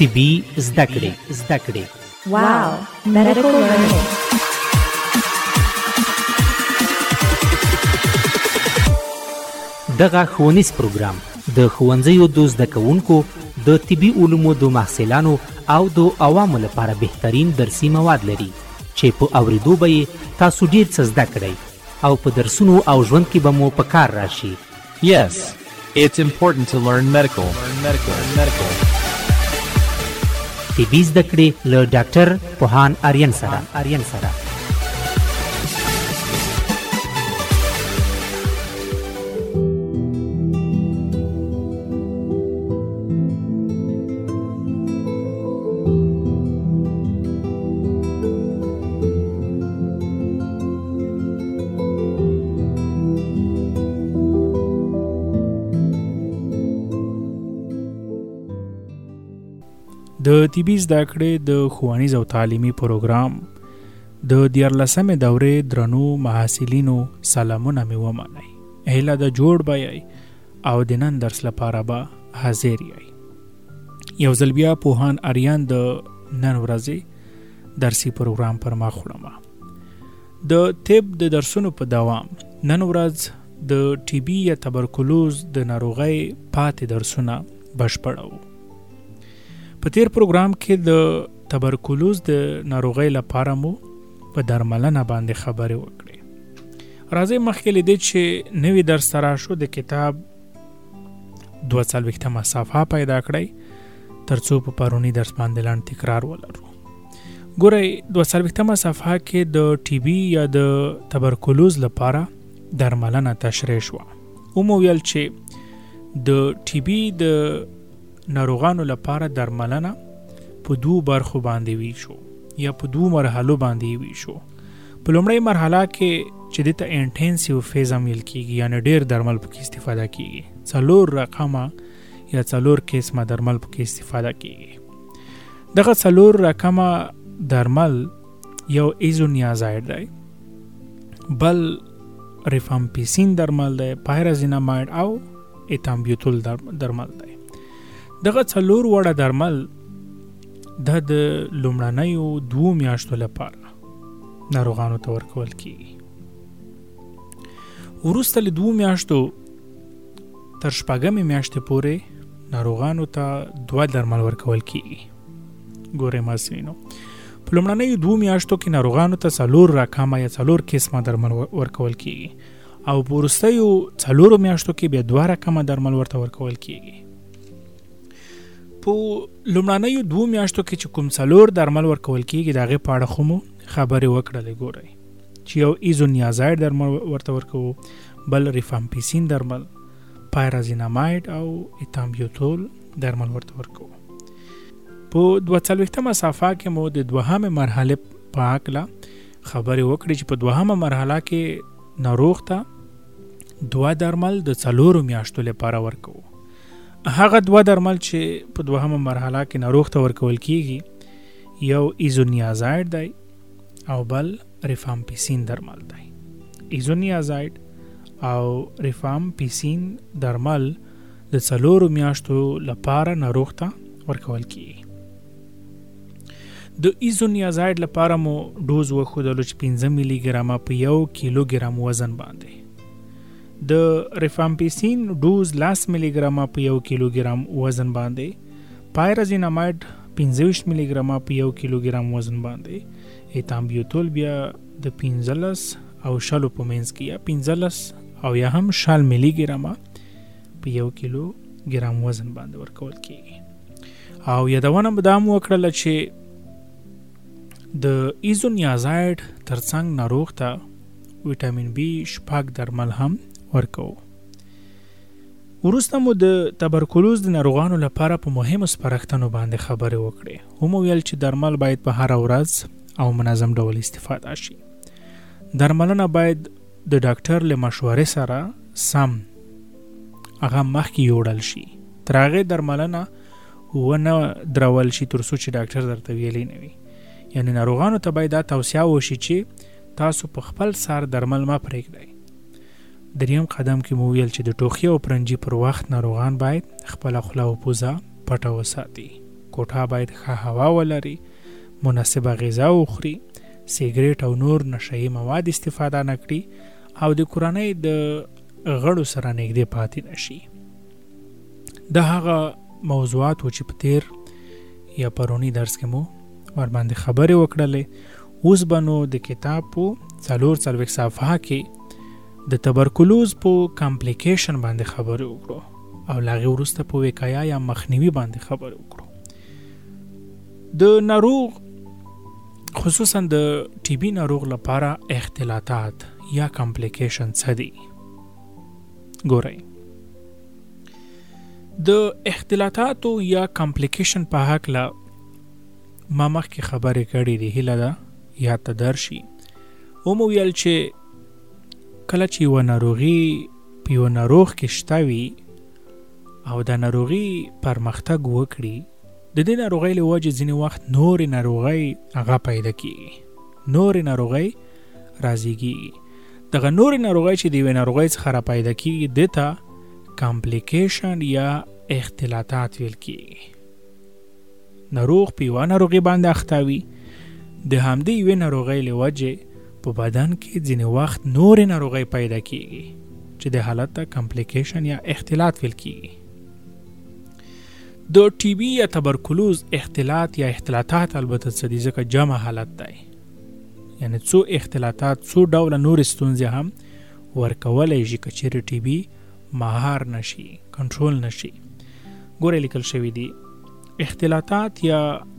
طبي زده کړې. Wow, medical learning. دغه ښوونیز پروګرام د ښوونځیو د زده کوونکو د طبي علومو د محصلانو او د عوامو لپاره بهترین درسي مواد لري چې په اوریدو به یې تاسو ډیر څه زده کړئ او په درسونو او ژوند کې به مو په کار راشي. Yes, it's important to learn medical. طبي زده کړې له ډاکټر پوهان آریان سره. د طبي زده کړې د ښوونیز او تعلیمي پروګرام د 14مې دورې درنو محصلینو سلامونه مې ومنئ. هیله ده جوړ به یئ او د نن درس لپاره به حاضر یئ. یو ځل بیا پوهان آریان د نن ورځې درسي پروګرام پر مخ وړم. د طب د درسونو په دوام نن ورځ د ټي بي یا تبرکلوز د ناروغۍ پاتې درسونه بشپړو. په تیر پروګرام کې د تبرکلوز د ناروغۍ لپاره مو په درملنه باندې خبرې وکړې. راځئ مخکې له دې چې نوی درس سره شو د کتاب 42مه صفحه پیدا کړئ ترڅو په پرونی درس باندې لاندې تکرار ولرو. ګورئ 42مه صفحه کې د ټي بي یا د تبرکلوز لپاره درملنه تشریح شوه. مو ویل چې د ټي بي د ناروغانو لپاره درملنه په 2 برخو باندې ویشو یا په 2 مرحلو باندې ویشو. په لومړی مرحله کې چې دته انټنسیو فیز ویل کیږي یعنی ډیر درمل پکې استفاده کیږي. 4 رقمه یا 4 قسمه درمل پکې استفاده کیږي. دغه 4 رقمه درمل یو ایزونیازاید دی، بل ریفامپیسین درمل دی، پایرازیناماید او ایتامبیوتول درمل دی. دغه 4 وړه درمل د لومړنیو 2 میاشتو لپاره ناروغانو ته ورکول کیږي. وروسته له 2 میاشتو تر 6مې میاشتې پورې ناروغانو ته 2 درمل ورکول کیږي. ګورئ محصلینو، په لومړنیو 2 میاشتو کې ناروغانو ته 4 رقمه یا 4 قسمه درمل ورکول کیږي او په وروستیو 4 میاشتو کې بیا 2 رقمه درمل ورته ورکول کیږي. په لومړنیو 2 میاشتو کې چې کوم 4 درمل ورکول کیږي د هغې په اړه خو مو خبرې وکړلې. ګورئ چې یو ایزونیازاید درمل ورته ورکوو، بل ریفامپیسین درمل، پایرازیناماید او ایتامبیوتول درمل ورته ورکوو. په 42مه صفحه کې مو د 2مې مرحلې په هکله خبرې وکړې چې په 2مه مرحله کې ناروغ ته 2 درمل د 4 میاشتو لپاره ورکوو. هغه 2 درمل چې په 2مه مرحله کې ناروغ ته ورکول کیږي یو ایزونیازاید دی او بل ریفامپیسین درمل دی. ایزونیازاید او ریفامپیسین درمل د 4 میاشتو لپاره ناروغ ته ورکول کیږي. د ایزونیازاید لپاره مو ډوز وښودلو چې 15 ملي ګرامه په 1 کیلوګرام وزن باندې. د ریفامپیسین ډوز 10 ملي ګرامه په 1 کیلوګرام وزن باندې، پایرازیناماید 25 ملي ګرامه په 1 کیلوګرام وزن باندې، ایتامبیوتول بیا د 15 او 20 په منځ کې یا 15 او یا هم 20 ملي ګرامه په 1 کیلوګرام وزن باندې ورکول کیږي. او یادونه به دا مو وکړله چې د ایزونیازاید ترڅنګ ناروغ ته ویټامین بي 6 درمل هم ورکوو. وروسته مو د تبرکلوز د ناروغانو لپاره په مهمو سپارښتنو باندې خبرې وکړې. هم ویل چې درمل باید په هر ورځ او منظم ډول استفاده شي. درملنه باید د ډاکټر له مشورې سره سم هغه مخکې یوړل شي. تر هغې درملنه ونه درول شي تر څو چې ډاکټر درته ویلی نه وي. یعنی ناروغانو ته باید دا توصیه وشي چې تاسو په خپل سر درمل مه پرېږدئ. دریم قدم کې مو ویل چې د ټوخي او پرنجي پر وخت ناروغان باید خپله خوله او پوزه پټه وساتي. کوټه باید ښه هوا ولري، مناسبه غذا وخوري، سیګریټ او نور نشهیي مواد استفاده نه کړي او د کورنۍ د غړو سره نږدې پاتې نشي. دا هغه موضوعات و چې په تیر یا پرونی درس کې مو ورباندې خبرې وکړلې. اوس به نو د کتاب په 4 صفحه کې د تبرکلوز په کمپلیکیشن باندې خبرې وکړو او لاغې وروسته په وقایه یا مخنیوي باندې خبرې وکړو. د ناروغ خصوصا د ټي بي ناروغ لپاره اختلاطات یا کمپلیکیشن څه دي؟ ګورئ، د اختلاطاتو یا کمپلیکیشن په هکله ما مخکې خبرې کړې دي، هیله ده یاد ته درشي. مو ویل چې کله چې یوه ناروغي په یوه ناروغ کې شته وي او د ناروغي پرمختګ وکړي، د دې ناروغۍ له وجې ځینې وخت نورې ناروغۍ هغه پیدا کېږي، نورې ناروغۍ رازیږي. دغه نورې ناروغۍ چې د یوې ناروغۍ څخه را پیدا کېږي دې ته کمپلیکیشن یا اختلاطات ویل کېږي. ناروغ په یوه ناروغي باندې اخته وي، د همدې یوې ناروغۍ له وجې په بدن کې ځینې وخت نورې ناروغۍ پیدا کېږي چې د حالت ته کمپلیکیشن یا اختلاط ویل کېږي. د ټي بي یا تبرکلوز اختلاط یا اختلاطات البته څه دي، ځکه جمع حالت دی، یعنی څو اختلاطات څو ډوله نورې ستونزې هم ورکولی شي که چیرې ټي بي مهار نشي، کنټرول نشي. ګوره لیکل شوي دي اختلاطات یا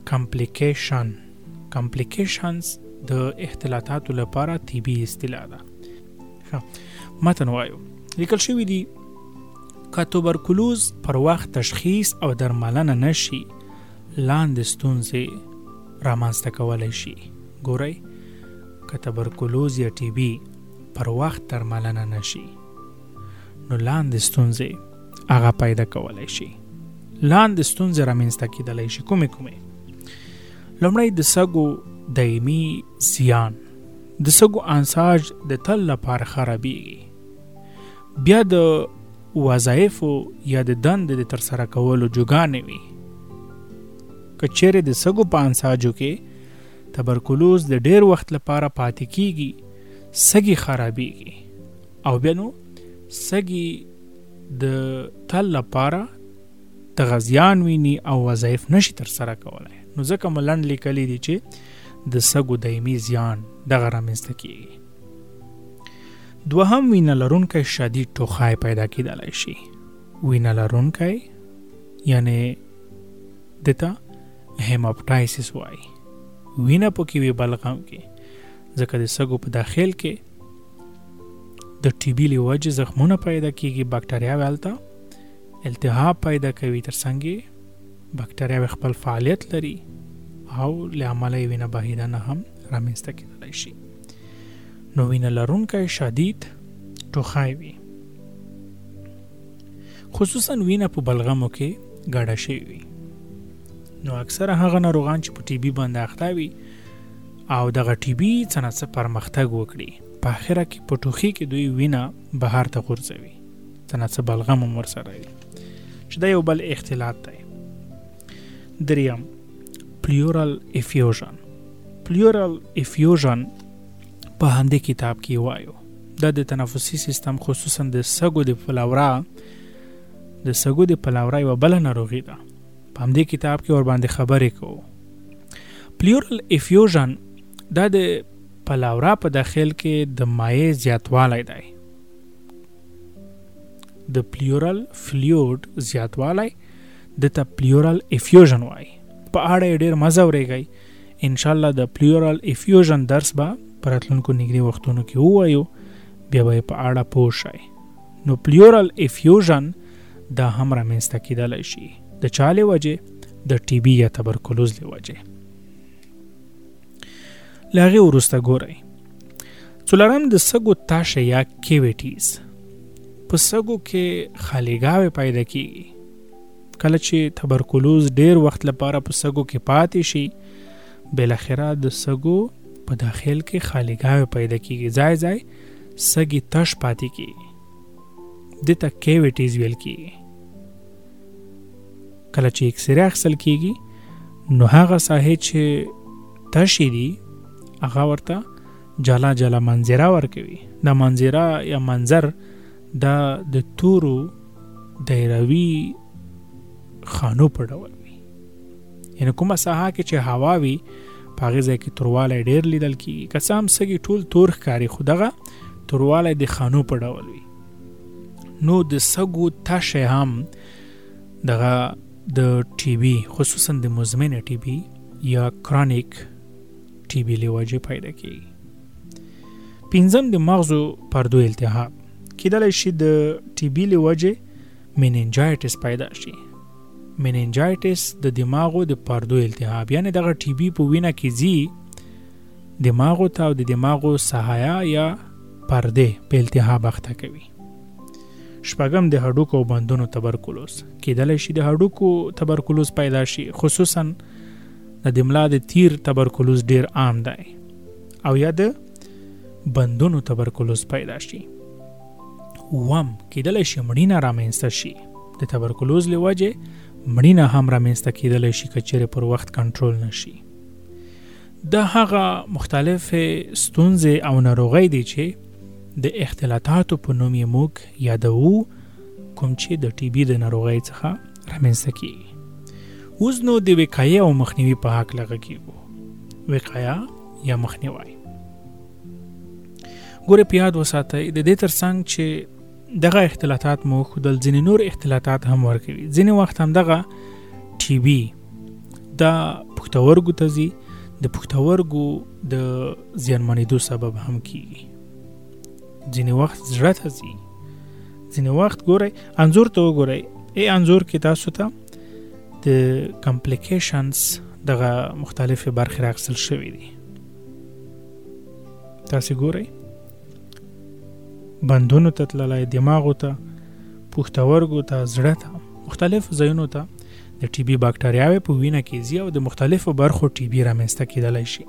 کمپلیکیشنز د اختلاطاتو لپاره طبي اصطلاح ده. متن وایو، لیکل شوي دي که توبرکلوز پر وخت تشخیص او درملنه نشي لاندې ستونزې رامنځته کولی شي. ګورئ، که تبرکلوز یا ټي بي پر وخت درملنه نشي نو لاندې ستونزې هغه پیدا کولی شي. لاندې ستونزې رامنځته کېدلی شي. کومې؟ لومړی د سږو دایمي زیان، د سږو انساج د تل لپاره خرابېږي. بیا د وظایفو یا د دندې د ترسره کولو جوګانې وي. که چیرې د سږو په انساجو کې تبرکلوز د ډیر وخت لپاره پاتې کیږي، سږي خرابېږي او بیا نو سږي د تل لپاره د غزیان ویني او وظایف نشي ترسره کولی. نو ځکه ملنډ لیکلی دي چې د سږو دایمي زیان دغه رامنځته کیږي. دوهم، وینه لرونکی شدید ټوخی پیدا کېدلی شي. وینه لرونکی یعنی دته هیماپټایسس وایي. وینه پکې وي بلغم کې، ځکه د سږو په داخل کې د ټي بي له وجې زخمونه پیدا کېږي، باکتریاوې هلته التهاب پیدا کوي، ترڅنګ باکتریاوې خپل فعالیت لري او له امله یې وینه بهیدنه هم رامنځته کېدلی شي. نو وینه لرونکی شدید ټوخی وي، خصوصا وینه په بلغمو کې ګډه شوې وي. نو اکثره هغه ناروغان چې په ټي بي باندې اخته وي او دغه ټي بي څه نه څه پرمختګ وکړي، په اخره کې په ټوخي کې دوی وینه بهر ته غورځوي، څه نه څه بلغم هم ورسره وي، چې دا یو بل اختلاط دی. دریم، پلیورال افیوژن. پلیورال افیوژن په همدې کتاب کې وایو دا د تنفسي سیستم خصوصا د سږو د پلاورا یوه بله ناروغي ده. په همدې کتاب کې ورباندې خبرې کوو. پلیورال افیوژن دا د پلاورا په داخل کې د مایع زیاتوالی دی. د پلیورال فلویډ زیاتوالی دته پلیورال افیوژن وایي. په اړه یې ډېر مزه ورېږئ. انشاءالله د پلیورال افیوژن درس به په راتلونکو نږدې وختونو کې ووایو، بیا به یې په اړه پوه شئ. نو پلیورال افیوژن دا هم رامنځته کېدلی شي د چا له وجې؟ د ټي بي یا تبرکلوز له وجې. له هغې وروسته ګورئ، څلورم د سږو تاشه یا کیویټیز. په سږو کې خالیګاوې پیدا کېږي. کله چې تبرکلوز ډیر وخت لپاره په سږو کې پاتې شي، بالاخره د سږو په داخل کې خالیګاوې پیدا کېږي، ځای ځای سږي تش پاتې کېږي، دته کیویټیز ویل کېږي. کله چې ایکسرې اخیستل کېږي نو هغه ساحې چې تشې دي هغه ورته جلا جلا منظره ورکوي. دا منظره یا منظر دا د تورو دایروي خانو په ډول وي. یعنې کومه ساحه کې چې هوا وي په هغې ځای کې توروالی ډېر لیدل کېږي. که څه هم سږي ټول تور ښکاري خو دغه توروالی د خانو په ډول وي. نو د سږو تشه هم دغه د ټي بي خصوصا د مزمن ټي بي یا کرونیک ټي بي له وجې پیدا کېږي. پنځم د مغزو پردو التهاب کیدلی شي د ټي بي له وجې میننجایټس پیدا شي. میننجایټس د دماغو د پردو التهاب، یعنی دغه ټي بي په وینه کې ځي دماغو ته او د دماغو ساحه یا پرده په التهاب اخته کوي. شپږم د هډوکو او بندونو تبرکلوز کیدلی شي د هډوکو تبرکلوز پیدا شي، خصوصا د ملا د تیر تبرکلوز ډیر عام دی، او یا د بندونو تبرکلوز پیدا شي. وم کیدلی شي مړینه رامنځته شي. د تبرکلوز له وجې مړینه هم رامنځته کیدلی شي که چیرې پر وخت کنټرول نشي. دا هغه مختلف ستونزې او ناروغۍ دي چې د اختلاطاتو په نوم یې موږ یادوو، کوم چې د ټي بي د ناروغۍ څخه رامنځته کیږي. اوس نو د وقایې او مخنیوي په هکله غږیږو. وقایه یا مخنیوی، ګورې په یاد وساتئ د دې ترڅنګ چې دغه اختلاطات مو ښودل ځینې نور اختلاطات هم ورکوي. ځینې وخت هم دغه ټي بي دا پښتورګو ته ځي، د پښتورګو د زیانمنېدو سبب هم کیږي. ځینې وخت زړه ته ځي، ځینې وخت ګورئ انځور ته وګورئ. انځور کې تاسو ته د کمپلیکیشنز دغه مختلفې برخې راخیستل شوي دي. تاسې ګورئ بندونو ته تللی، دماغو ته، پښتورګو ته، زړه ته، مختلفو ځایونو ته د ټي بي باکټریاوې په وینه کې ځي او د مختلفو برخو ټي بي رامنځته کیدلی شي.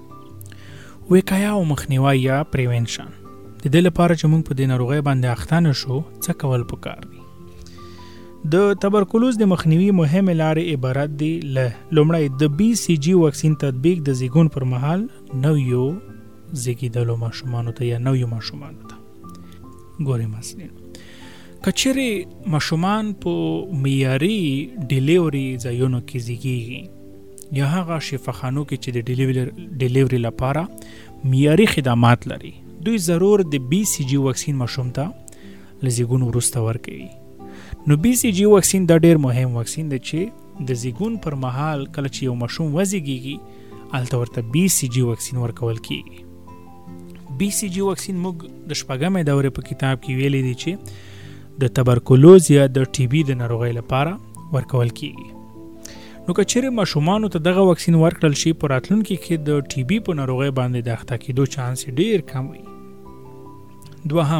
وقایه او مخنیوی یا پریونشن، د دې لپاره چې موږ په دې ناروغۍ باندې اخته نشو څه کول پکار دي؟ د تبرکلوز د مخنیوي مهمې لارې عبارت دي له لومړی د بي سي جي واکسین تطبیق د زیږون پر مهال نویو زیږیدلو ماشومانو ته یا نویو ماشومانو ته. ګورئ مثلا که چیرې ماشومان په معیاري ډیلیوري ځایونو کې زیږیږي یا هغه شفاخانو کې چې د ډیلیوري لپاره معیاري خدمات لري، دوی ضرور د بي سي جي واکسین ماشوم ته له زیږون وروسته ورکوي. نو بي سي جي واکسین دا ډیر مهم واکسین دی چې د زیږون پر مهال کله چې یو ماشوم وزیږیږي هلته ورته بي سي جي واکسین ورکول کیږي. بي سي جي واکسین موږ د شپږمې دورې په کتاب کې ویلي دي چې د تبرکلوز یا د ټي بي د ناروغۍ لپاره ورکول کیږي. نو که چیرې ماشومانو ته دغه واکسین ورکړل شي په راتلونکي کې د ټي بي په ناروغۍ باندې د اخته کېدو چانس ډیر کم وي. دوهم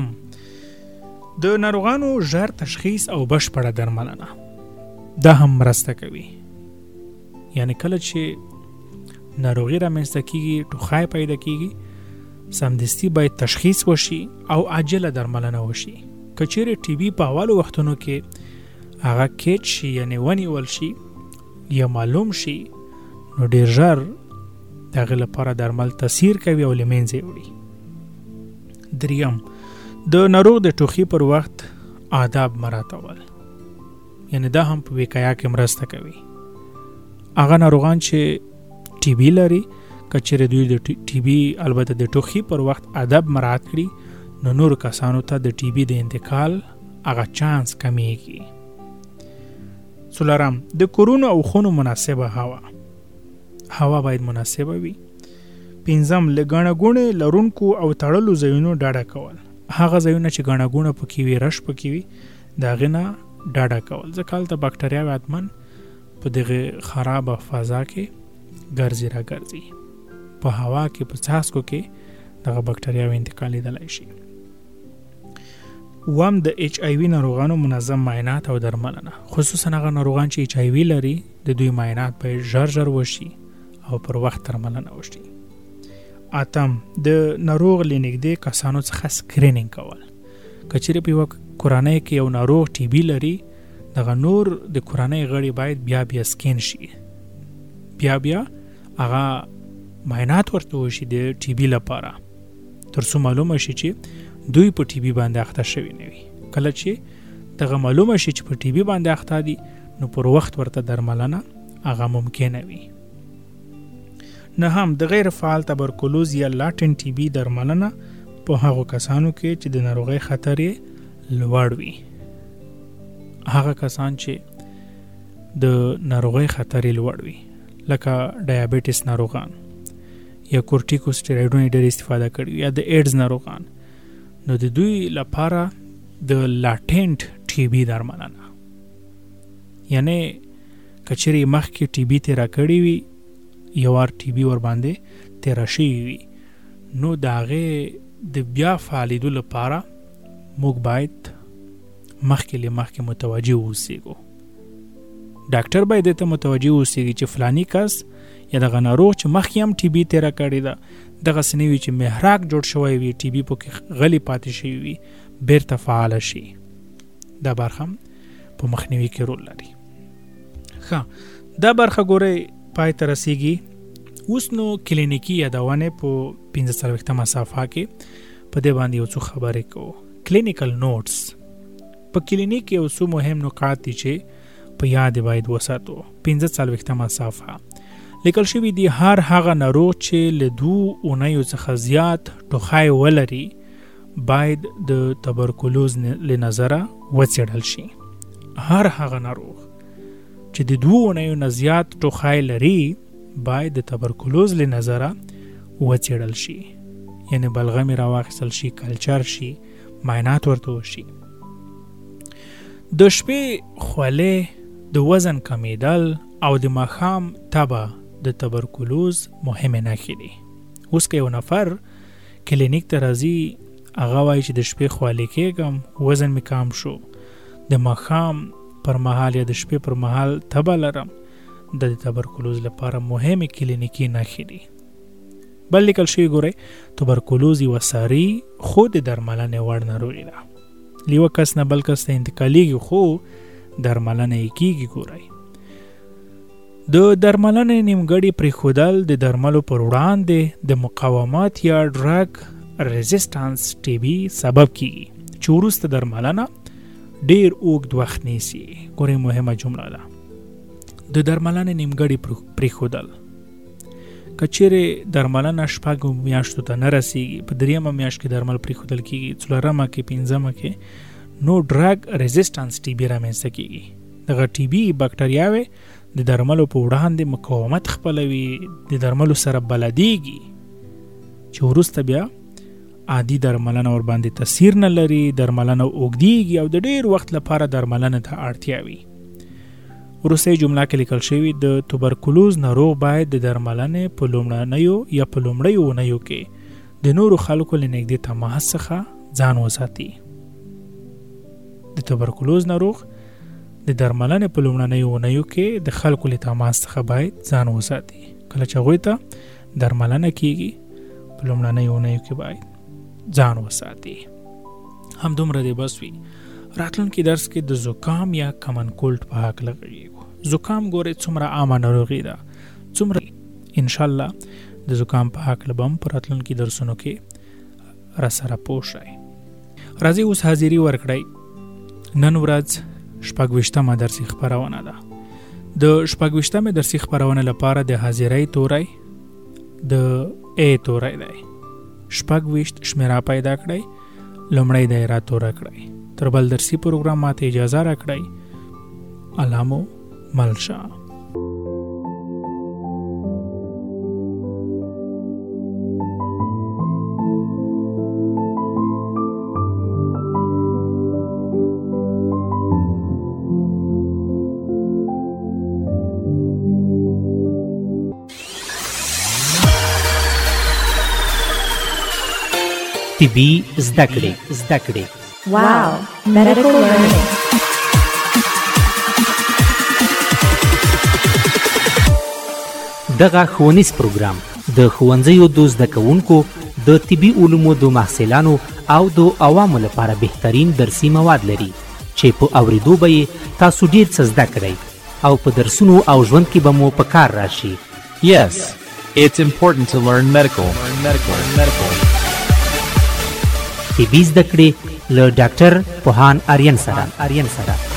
د ناروغانو ژر تشخیص او بشپړه درملنه، دا هم مرسته کوي. یعنی کله چې ناروغي رامنځته کیږي، ټوخی پیدا کیږي، سمدستي باید تشخیص وشي او عاجله درملنه وشي. که چیرې ټي بي په اولو وختونو کې هغه کیچ شي یعنی ونیول شي یا معلوم شي نو ډیر ژر د هغې لپاره درمل تاثیر کوي او له منځه یې وړي. دریم د ناروغ د ټوخي پر وخت آداب مراعتول، یعنی دا هم په وقایه کې مرسته کوي. هغه ناروغان چې ټي بي لري که چیرې دوی د ټي بي البته د ټوخي پر وخت ادب مراعات کړي نو نور کسانو ته د ټي بي د انتقال هغه چانس کمیږي. څلورم د کورونو او خونو مناسبه هوا باید مناسبه وي. پنځم له ګڼه ګوڼې لرونکو او تړلو ځایونو ډډه کول، هغه ځایونه چې ګڼه ګوڼه پکې وي، رش پکې وي، د هغې نه ډډه کول، ځکه هلته باکټریاوې حتمن په دغه خرابه فضا کې ګرځي را ګرځي، په هوا کې په څاڅکو کې دغه باکټریاوې انتقالیدلی شي. وم د ایچ آی وي ناروغانو منظم معاینات او درملنه، خصوصا هغه ناروغان چې ایچ آی وي لري د دوی معاینات باید ژر وشي او پر وخت درملنه وشي. اتم د ناروغ له نږدې کسانو څخه سکرینینګ کول، که چیرې په یوه کورنۍ کې یو ناروغ ټي بي لري دغه نور د کورنۍ غړي باید بیا سکین شي بیا هغه معاینات ورته وشي د ټي بي لپاره تر څو معلومه شي چې دوی په ټي بي باندې اخته شوي نه وي. کله چې دغه معلومه شي چې په ټي بي باندې اخته دي نو پر وخت ورته درملنه هغه ممکنه وي. نه هم د غیر فعال تبرکلوز یا لاټنټ ټي بي درملنه په هغو کسانو کې چې د ناروغۍ خطر یې لوړ وي. هغه کسان چې د ناروغۍ خطر یې لوړ وي لکه ډایابیټس ناروغان یا کورټیکوسټیرویډونه ډېر استفاده کړي یا د ایډز ناروغان، نو د دوی لپاره د لاټنټ ټي بي درملنه، یعنی کچری مخکې ټي بي تیرا کړی وي یو وار ټي بي ور باندې تیرا شوی وي، نو د هغې د بیا فعالیدو لپاره موږ باید مخکې متوجه اوسېږو. ډاکټر باید ته متوجه اوسېږي چې فلانی کس یا دغه ناروغ چې مخکې هم ټي بي تیره کړې ده دغسې نه وي چې محراق جوړ شوی وي ټي بي پکې غلی پاتې شوي وي بیرته فعاله شي. دا برخه هم په مخنیوي کې رول لري. ښه، دا برخه ګورئ پای ته رسیږي. اوس نو کلینیکي یادونې په 45مه صفحه کې په دې باندې یو څو خبرې کوو. کلینیکل نوټس په کلینیک کې یو څو مهم نکات دي چې په یاد باید وساتو. 45مه صفحه لیکل شوي دي هر هغه ناروغ چې له 2 اونیو څخه زیات ټوخی ولري باید د تبرکلوز له نظره وڅېړل شي. هر هغه ناروغ چې د 2 اونیو نه زیات ټوخی لري باید د تبرکلوز له نظره وڅېړل شي، یعنی بلغم راواخیستل شي، کلچر شي، معاینات ورته وشي. د شپې خولې، د وزن کمیدل او د ماښام تبه د تبرکلوز مهمه نښې دي. اوس که یو نفر کلینیک ته راځي هغه وایي چې د شپې خولې کېږم، وزن مې کم شو، د ماښام پر مهال یا د شپې پر مهال تبه لرم، د تبرکلوز لپاره مهمه کلینیکي نښې دي. بل لیکل شوي ګورئ تبرکلوز یوه ساري خو د درملنې وړ ناروغي ده. له یوه کس نه بل کس ته انتقالیږي خو درملنه یې کیږي. ګورئ د درملنې نیمګړي پرېښودل د درملو پر وړاندې د مقاومت یا ډرګ ریزسټانس ټي بي سبب کیږي چې وروسته درملنه ډیر اوږد وخت نیسي. ګورئ مهمه جمله ده، د درملنې نیمګړي پرېښودل. که چیرې درملنه 6 میاشتو ته نه رسیږي، په 3مه میاشت کې درمل پرېښودل کیږي، 4مه کې، 5مه کې، نو ډرګ ریزسټانس ټي بي رامنځته کیږي. دغه ټي بي بکټریاوې د درملو په وړاندې مقاومت خپلوي، د درملو سره بلدیږي چې وروسته بیا عادي درملنه ور باندې تاثیر نه لري، درملنه اوږدیږي او د ډیر وخت لپاره درملنه ته اړتیا وي. وروستۍ جمله کې لیکل شوي د توبرکلوز ناروغ باید د درملنې په لومړیو اونیو کې د نورو خلکو له نږدې تماس څخه ځان وساتي. د توبرکلوز ناروغ د درملنې په لومړنیو اونیو کې د خلکو له تماس څخه باید ځان وساتي. کله چې هغوی ته درملنه کیږي په لومړنیو اونیو کې باید ځان وساتي. همدومره دی بس وي. راتلونکي درس کې د زکام یا کمن کولډ په هکله غږیږو. زکام ګورئ څومره عامه ناروغي ده، څومره انشاءالله د زکام په هکله به هم په راتلونکي درسونو کې راسره پوه شئ. راځئ اوس حاضري ورکړئ. نن ورځ 26مه درسي خپرونه ده. د 26مه درسي خپرونه لپاره د حاضرۍ توری د A توری دی. 26 شمیره پیدا کړئ، لومړی دایره توره کړئ. تر بل درسي پروګرام ماته اجازه راکړئ. علامو ملشا. طبي زده کړې. Wow, medical learning. دغه ښوونیز پروګرام د ښوونځیو د زده کوونکو، د طبي علومو د محصلانو او د عوامو لپاره بهترین درسي مواد لري چې په اوریدو به یې تاسو ډیر څه زده کړئ او په درسونو او ژوند کې به مو په کار راشي. Yes, it's important to learn medical. طبي زده کړې له ډاکټر پوهان آریان سره